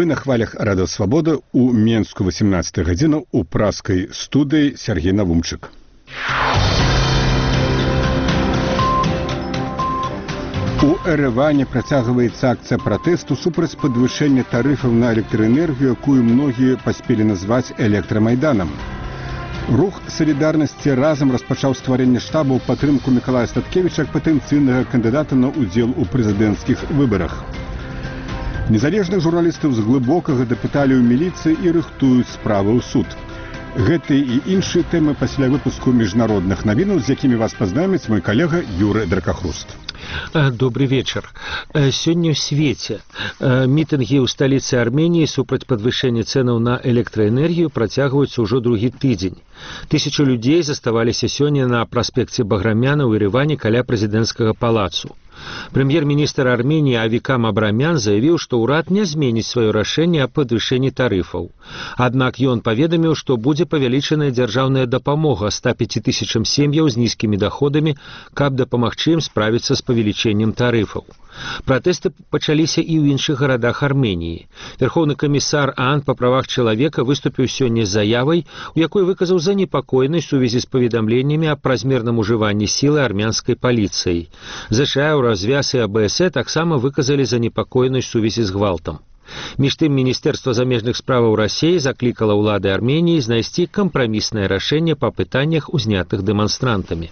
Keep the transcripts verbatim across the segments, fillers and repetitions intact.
Вы на хвалях Радыё Свабода у Менску восемнадцатая гадзіна у праскай студыі Сергей Навумчык. У Эрэване працягваецца акцыя пратэсту супраць падвышэння тарыфаў на электраэнергію, якую многія паспелі назваць электрамайданам. Рух салідарнасці разам распачаў стварэнне штаба ў падтрымку Мікалая Статкевіча як патэнцыйнага кандыдата на ўдзел у прэзідэнцкіх выбарах. Незалежных журналістаў з глыбокага дапыталі ў міліцыі і рыхтуюць справы ў суд. Гэтыя і іншыя тэмы пасля выпуску міжнародных навінаў, з якімі вас пазнаёміць мой калега Юры Дракахруст. Добрый вечер. Сегодня в свете митинги ў столице Армении супраць падвышэння цэнаў на электраэнергію працягваюцца ўжо другі тыдзень. Тысячу людзей заставаліся сёння на праспекце Баграмяна ў Ереване каля прэзідэнцкага палацу. Прэм'ер-міністр Армении Авикам Абрамян заявіў, што ўрад не зменіць сваё рашэнне аб падвышэнні тарыфаў. Аднак ён паведаміў, што будзе павялічаная дзяржаўная дапамога ста пяці тысячам сем'яў з нізкімі даходамі, каб дапамагчы ім справіцца з павелічэннем тарыфаў. Пратэсты пачаліся і ў іншых гарадах Армении. Верховны камісар ААН па правах чалавека выступіў сёння з заявай, у якой выказаў занепакоенасць у сувязі з паведамленнямі аб празмерным ужыванні сілы армянскай паліцыяй. ЗША, развяз і АБС таксама выказалі занепакоенасць у сувязі з гвалтам. Між тым, Міністэрства замежных справаў Расіі заклікала ўлады Армении знайсці кампраміснае рашэнне па пытаннях, узнятых дэманстрантамі.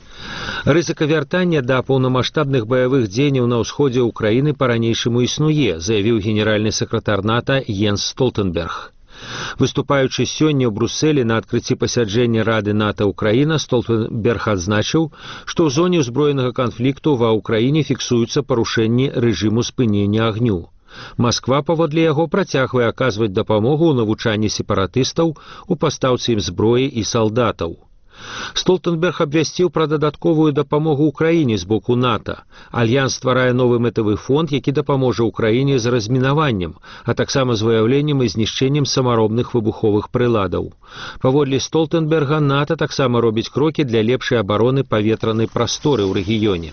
Рызыка вяртання да паўнамаштабных баявых дзеянняў на ўсходзе Украіны па-ранейшаму існуе, заявіў генеральны сакратар НАТО Йенс Столтенберг. Выступаючы сёння ў Брусэлі на адкрыцці пасяджэння Рады НАТО Украіна, Столтенберг адзначыў, што ў зоне ўзброенага канфлікту ва Ўкраіне фіксуюцца парушэнні рэжыму спынення агню. Масква, паводле яго, працягвае аказваць дапамогу ў навучанні сепаратыстаў, у пастаўцы ім зброі і салдатаў. Столтенберг абвясціў пра дадатковую дапамогу ўкраіне з боку НАТО. Альянс стварае новы мэтавы фонд, які дапаможа ўкраіне з размінаваннем, а таксама з выяўленнем і знішчэннем самаробных выбуховых прыладаў. Паводле Столтенберга, НАТО таксама робіць крокі для лепшай абароны паветранай прасторы ў рэгіёне.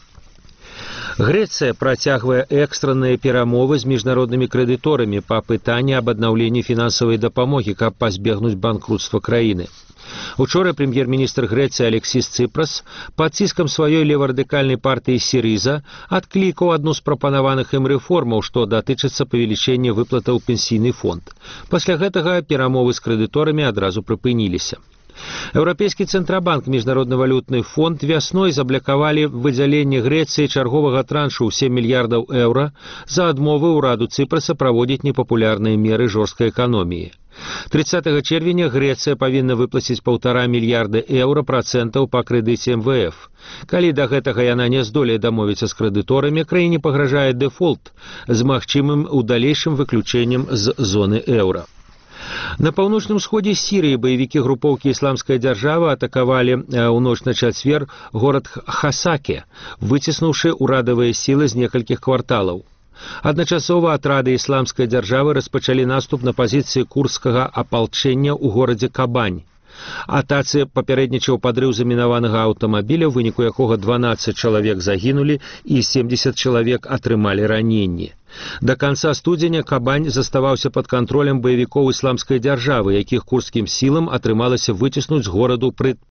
Грэцыя працягвае экстранныя перамовы з міжнароднымі крэдыторамі па пытанні аб аднаўленні фінансавай дапамогі, каб пазбегнуць банкрутства краіны. Учора прэм'ер-міністр Грэцыі Алексіс Ципрас пад ціскам сваёй леварадыкальнай партыі Сірыза адклікаў адну з прапанаваных ім рэформаў, што датычыцца павелічэння выплатаў у пенсійны фонд. Пасля гэтага перамовы з крэдыторамі адразу прыпыніліся. Еўрапейскі цэнтрабанк, міжнародны валютны фонд вясной заблякавалі выдзяленне Грэцыі чарговага траншу ў сем мільярдаў еўра за адмовы ўраду Ципраса праводзіць непапулярныя меры жорсткай эканоміі. трыццатага чэрвеня Грэцыя павінна выплаціць паўтара мільярда еўра працэнтаў па крэдыце эм вэ эф. Калі да гэтага яна не здолее дамовіцца з крэдыторамі, краіне пагражае дэфолт з магчымым у далейшым выключэннем з зоны еўра. На паўночным сходзе Сірыі баевікі групоўкі «Ісламская дзяржава» атакавалі ў ноч на чацвер горад Хасаке, выціснуўшы ўрадавыя сілы з некалькіх кварталаў. Адначасова атрады «Ісламскай дзяржавы» распачалі наступ на пазіцыі курдскага апалчэння ў горадзе Кабань. Атацы папярэднічаў падрыў замінаванага аўтамабіля, у выніку якога дванаццаць чалавек загінулі і семдзесят чалавек атрымалі раненні. Да канца студзеня Кабань заставаўся пад кантролем баевікоў «Ісламскай дзяржавы», якіх курдскім сілам атрымалася выціснуць з гораду пры